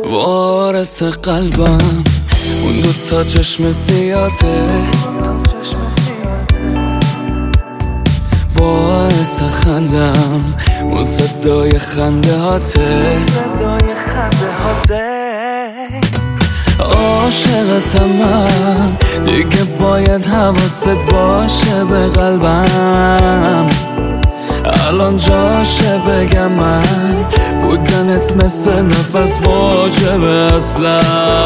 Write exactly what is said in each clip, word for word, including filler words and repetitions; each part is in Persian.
وارث قلبم اون دوتا چشم سیاته، باعث خندم اون صدای خنده هاته، عاشقتم من دیگه باید حواست باشه به قلبم، الان جاشه بگم من بودنت مثل نفس واجبه اصلا.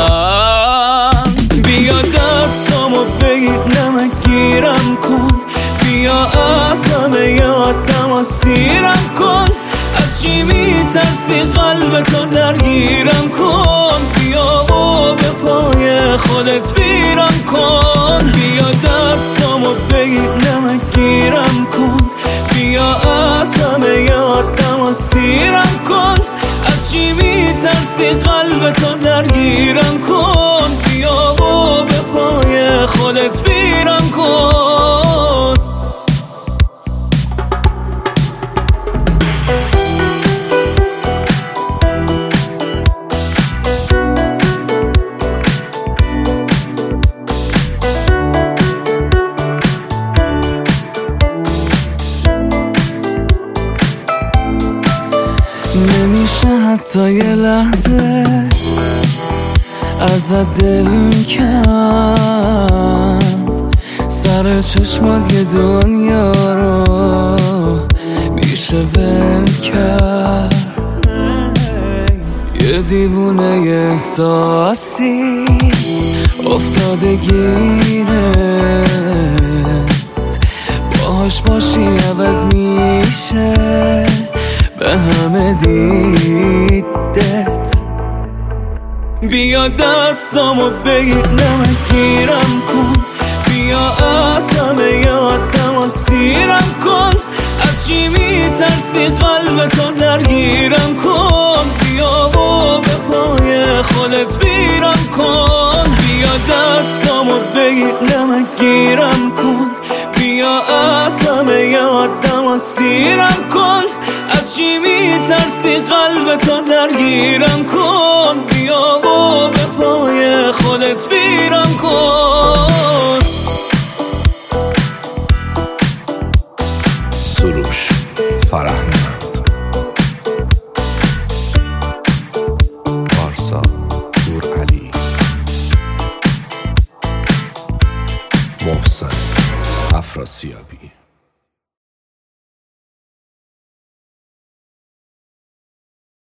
بیا دستامو بگیر نمک گیرم کن، بیا اصلا یادم و سیرم کن، از چی میترسی قلبتو درگیرم کن، بیا و به پای خودت بیرم کن، بیا دستامو بگیر نمک گیرم کن، بیا اصلا یادم و سیرم کن، از چی میترسی قلبتو درگیرم کن، بیا و به پای خودت بیرم کن. نمیشه حتی یه لحظه ازت دل کند، سر چشمات یه دنیا رو میشه ول کرد، یه دیوونه یه احساسی افتاده گیرت، باهاش باشی عوض میشه به همه دیدت، بیا دستامو بگیر نمک گیرم کن، بیا اصلا یادم و سیرم کن، از چی میترسی قلبتو درگیرم کن، بیا و به پای خودت بیرم کن، بیا دستامو بگیر نمک گیرم کن، بیا اصلا یادم و سیرم کن، از چی میترسی قلبتو درگیرم کن، بیا و به پای خودت بیرم کن. سروش فرهنگ پارسا نورعلی محسن افراسیابی.